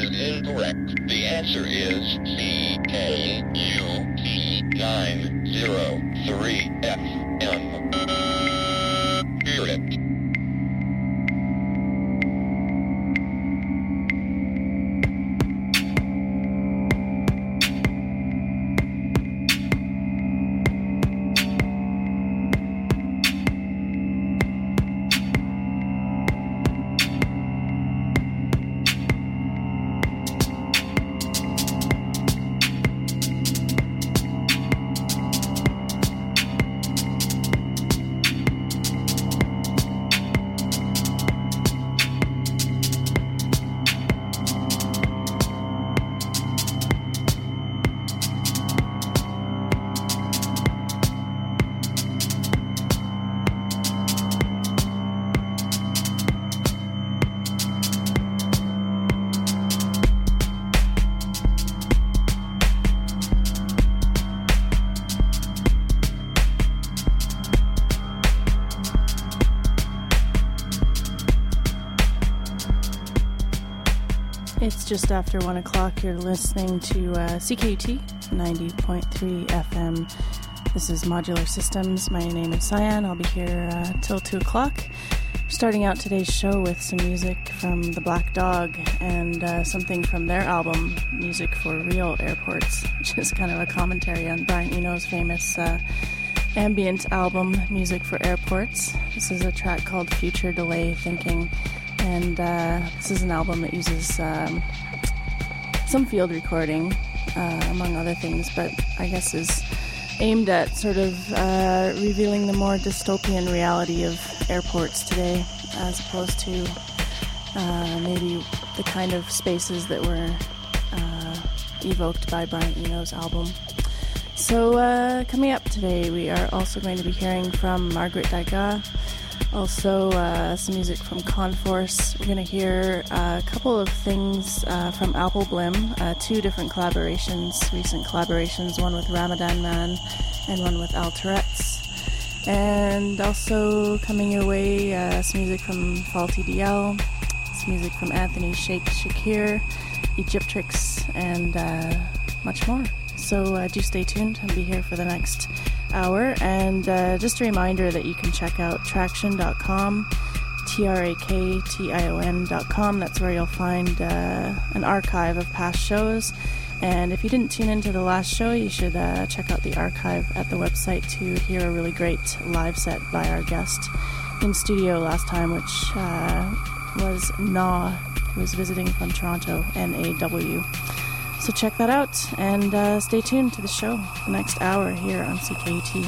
is incorrect. The answer is CKUT903FM. Hear it. It's just after 1 o'clock. You're listening to CKUT 90.3 FM. This is Modular Systems. My name is Cyan. I'll be here till 2 o'clock. Starting out today's show with some music from The Black Dog and something from their album, Music for Real Airports, which is kind of a commentary on Brian Eno's famous ambient album, Music for Airports. This is a track called Future Delay Thinking. And this is an album that uses some field recording, among other things, but I guess is aimed at sort of revealing the more dystopian reality of airports today, as opposed to maybe the kind of spaces that were evoked by Brian Eno's album. So coming up today, we are also going to be hearing from Margaret Degas. Also, some music from Conforce. We're going to hear a couple of things from Apple Blim, two different collaborations, recent collaborations, one with Ramadan Man and one with Al Tourette's. And also coming your way, some music from Faulty DL, some music from Anthony Sheikh Shakir, Egyptrix, and much more. So do stay tuned and be here for the next hour. And just a reminder that you can check out traction.com, TRAKTION.com. That's where you'll find an archive of past shows. And if you didn't tune into the last show, you should check out the archive at the website to hear a really great live set by our guest in studio last time, which was Na, who was visiting from Toronto, NAW. So check that out, and stay tuned to the show the next hour here on CKUT.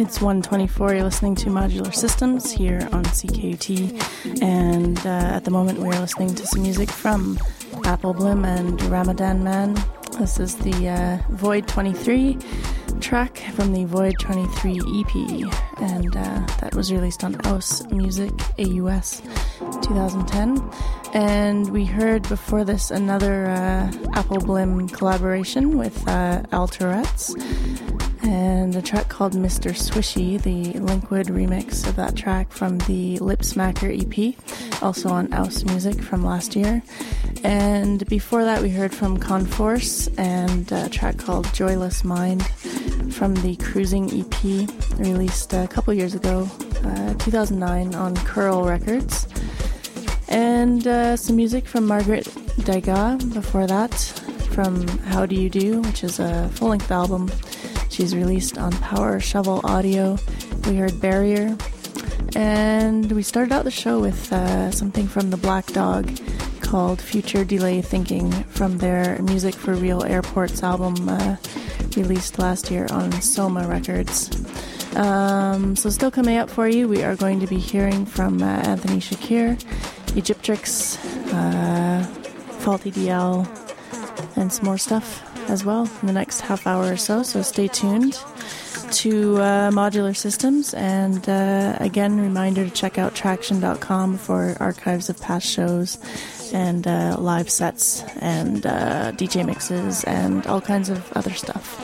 It's 1:24. You're listening to Modular Systems here on CKUT, and at the moment we are listening to some music from Apple Bloom and Ramadan Man. This is the Void 23 track from the Void 23 EP, and that was released on Aus Music AUS 2010. And we heard before this another Apple Bloom collaboration with Alterettes, and a track called Mr. Swishy, the Linkwood remix of that track from the Lip Smacker EP, also on Aus Music from last year. And before that we heard from Conforce and a track called Joyless Mind from the Cruising EP, released a couple years ago, 2009 on Curl Records. And some music from Margaret Degas before that, from How Do You Do, which is a full-length album she's released on Power Shovel Audio. We heard Barrier, and we started out the show with something from the Black Dog called Future Delay Thinking from their Music for Real Airports album released last year on Soma Records. So still coming up for you, we are going to be hearing from Anthony Shakir, Egyptrix, Faulty DL, and some more stuff as well in the next half hour or so stay tuned to Modular Systems. And again, reminder to check out traction.com for archives of past shows and live sets and DJ mixes and all kinds of other stuff.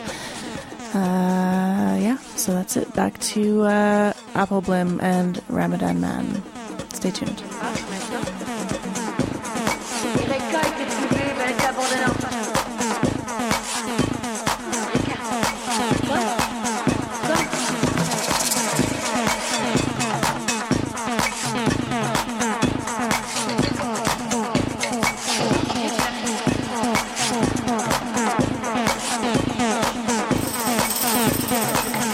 Yeah, so that's it. Back to Apple Bloom and Ramadan Man. Stay tuned.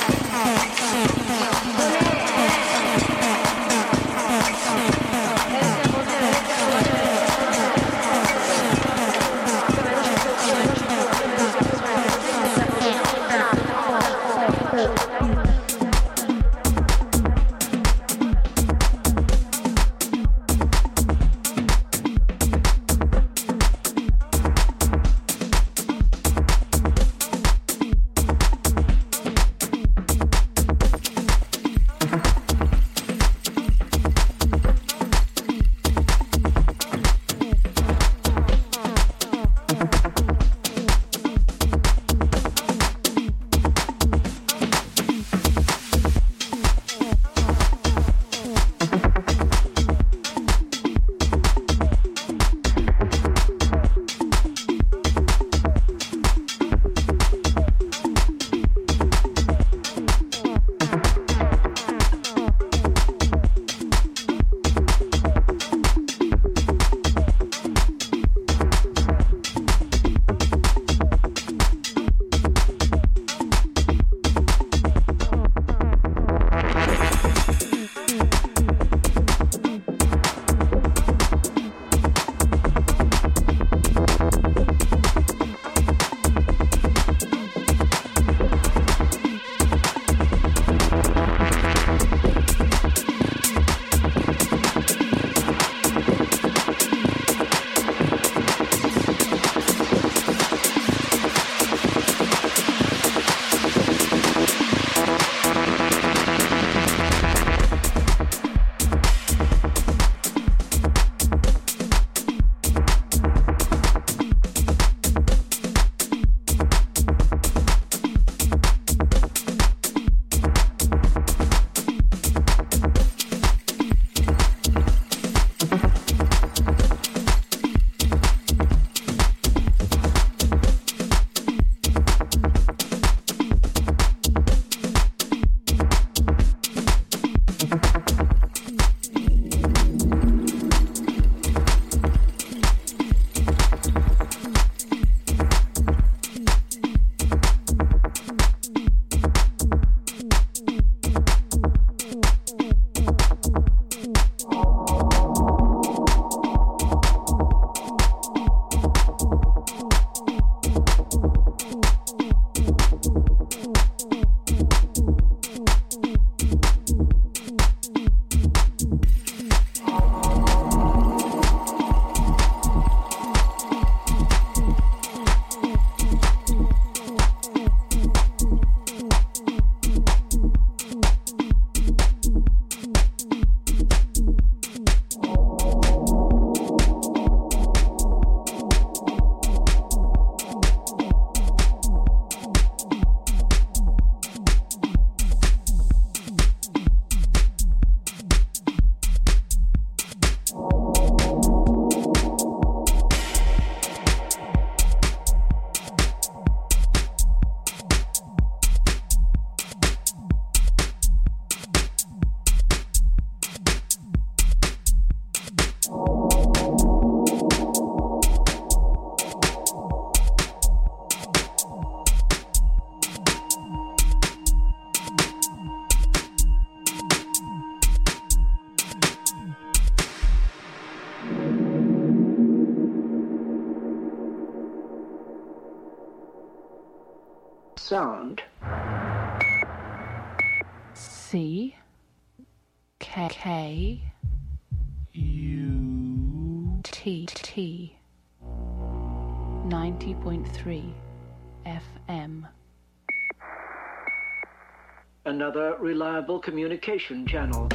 Hey! sound. C K U T 90.3 FM. Another reliable communication channel.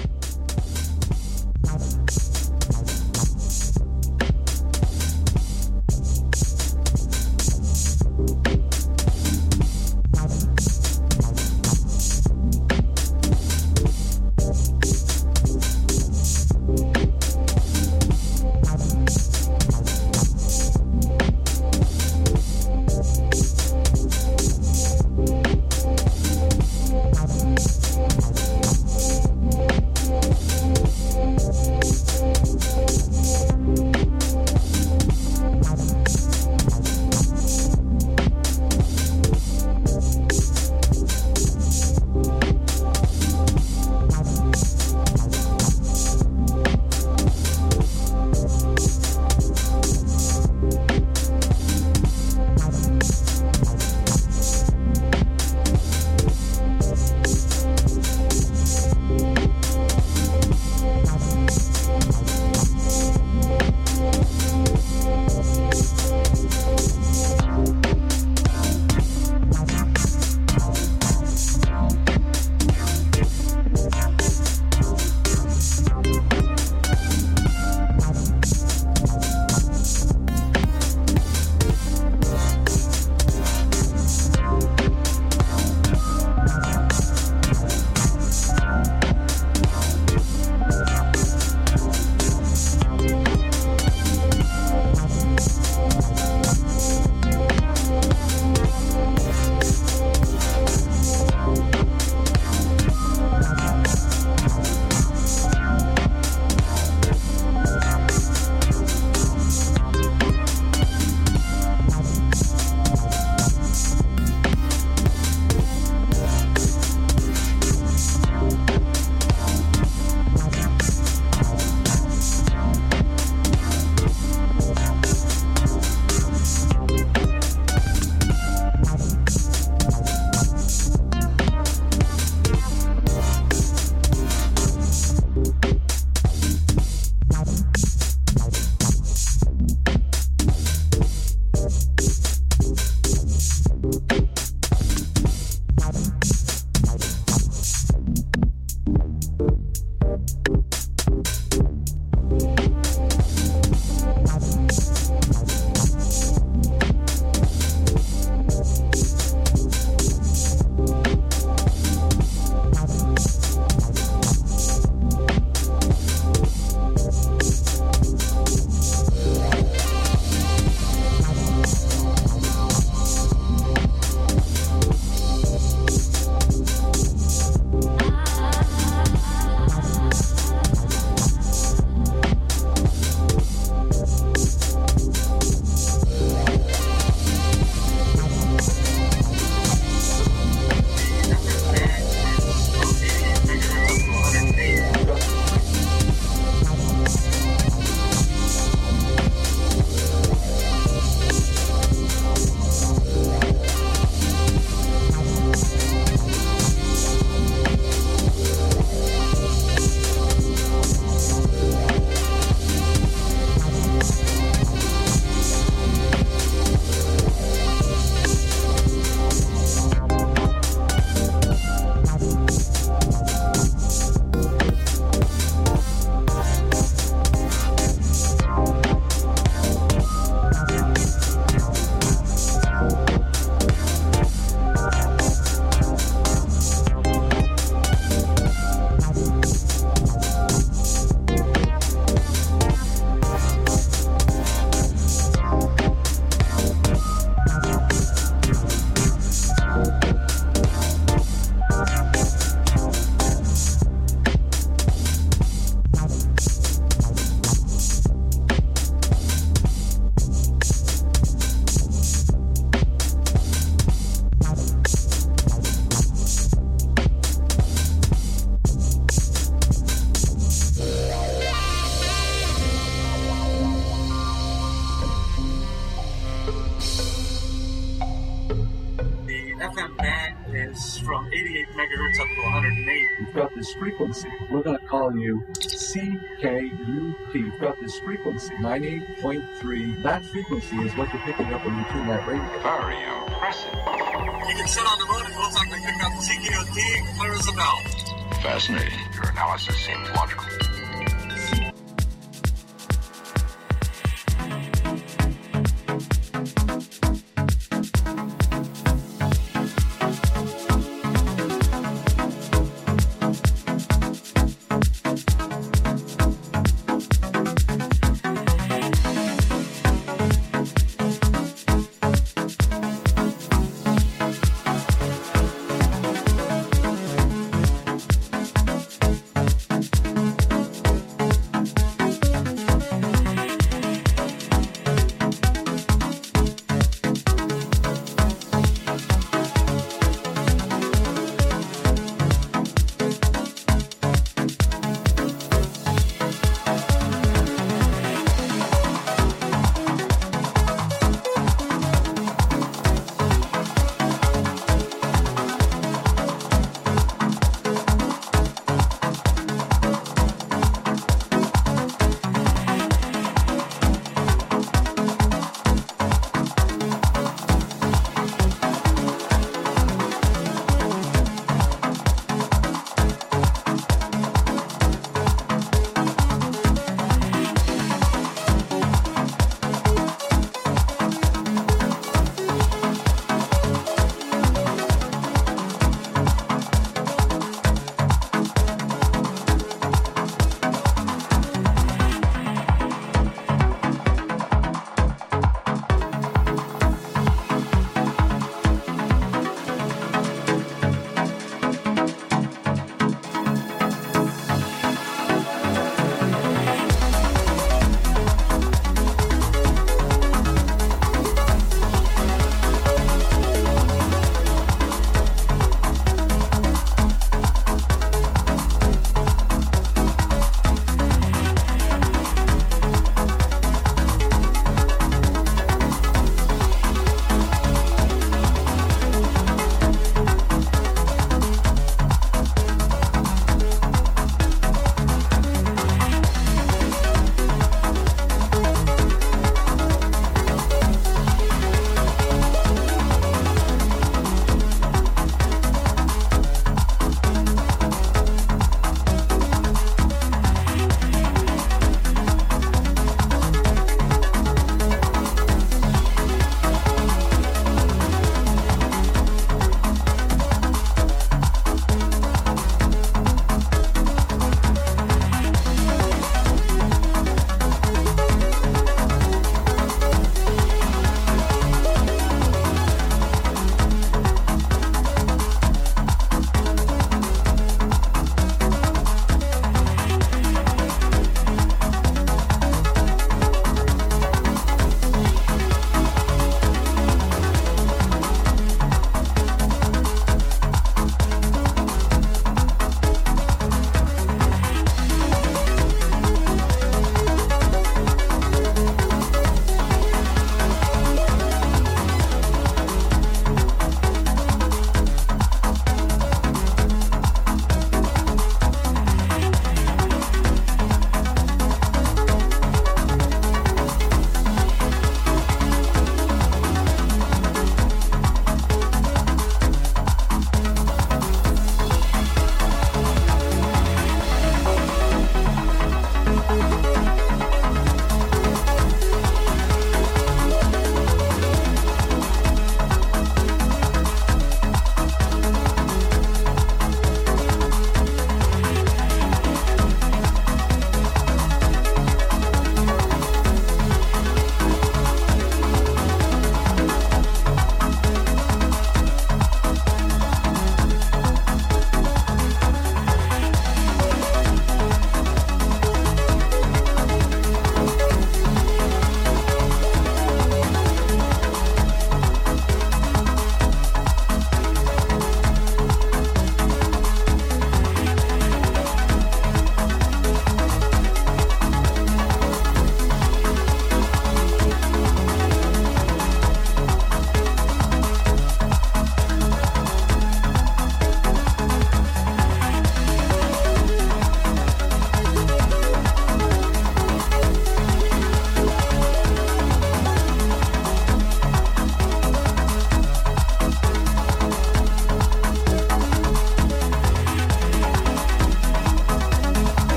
You've got this frequency. We're going to call you CKUT. You've got this frequency, 98.3. That frequency is what you're picking up when you tune that radio. Very impressive. You can sit on the moon and it looks like they picked up CKUT clear as a bell. Fascinating. Your analysis seems logical.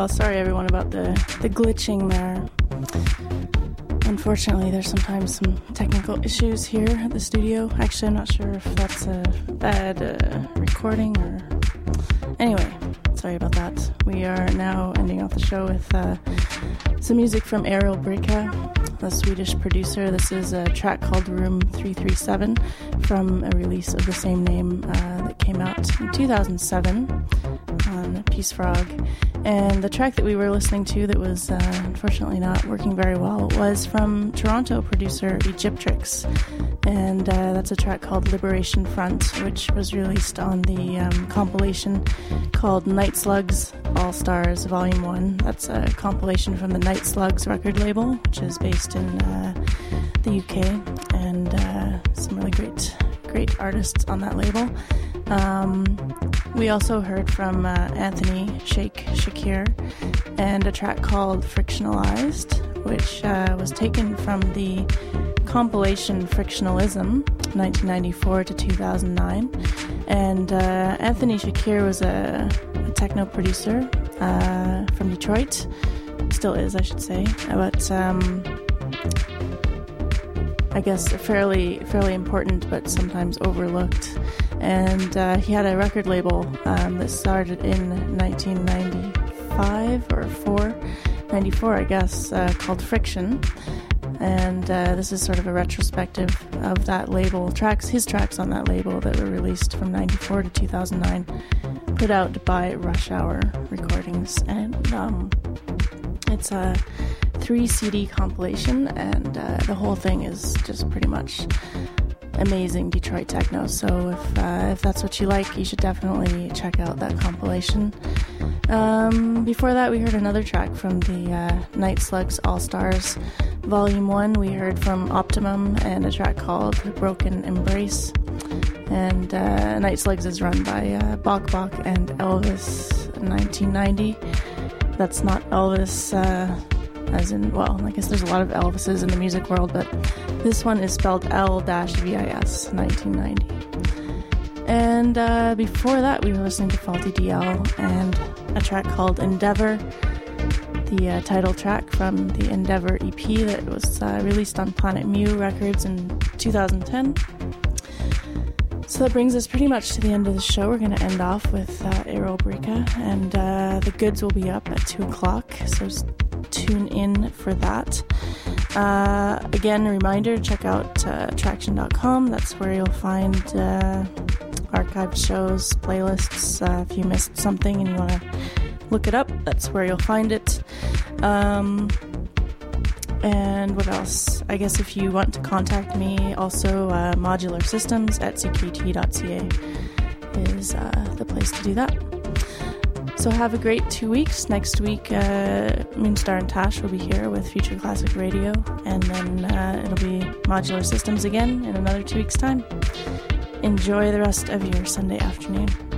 well, sorry everyone about the glitching there. Unfortunately, there's sometimes some technical issues here at the studio. Actually, I'm not sure if that's a bad recording or... Anyway, sorry about that. We are now ending off the show with some music from Errol Bricka, the Swedish producer. This is a track called Room 337 from a release of the same name that came out in 2007 on Peace Frog. And the track that we were listening to that was unfortunately not working very well was from Toronto producer Egyptrix. And that's a track called Liberation Front, which was released on the compilation called Night Slugs All Stars Volume 1. That's a compilation from the Night Slugs record label, which is based in the UK, and some really great artists on that label. We also heard from Anthony Sheikh Shakir and a track called Frictionalized, which was taken from the compilation Frictionalism, 1994 to 2009. And Anthony Shakir was a techno producer from Detroit. Still is, I should say. But I guess fairly important, but sometimes overlooked. And he had a record label that started in 1995 or 94, I guess, called Friction. And this is sort of a retrospective of that label. His tracks on that label that were released from 94 to 2009, put out by Rush Hour Recordings. And it's a 3 CD compilation, and the whole thing is just pretty much amazing Detroit techno. So if that's what you like, you should definitely check out that compilation. Before that, we heard another track from the Night Slugs All Stars Volume 1. We heard from Optimum and a track called Broken Embrace. And Night Slugs is run by Bok Bok and Elvis 1990. That's not Elvis as in, well, I guess there's a lot of Elvises in the music world, but this one is spelled L-VIS 1990. And before that, we were listening to Faulty DL and a track called Endeavor, the title track from the Endeavor EP that was released on Planet Mu Records in 2010. So that brings us pretty much to the end of the show. We're going to end off with Errol Bricka, and the goods will be up at 2 o'clock, so tune in for that. Again, a reminder, check out Traction.com. That's where you'll find archived shows, playlists. If you missed something and you want to look it up, that's where you'll find it. And what else? I guess if you want to contact me, also Modular Systems at ckt.ca is the place to do that. So have a great 2 weeks. Next week, Moonstar and Tash will be here with Future Classic Radio, and then it'll be Modular Systems again in another 2 weeks' time. Enjoy the rest of your Sunday afternoon.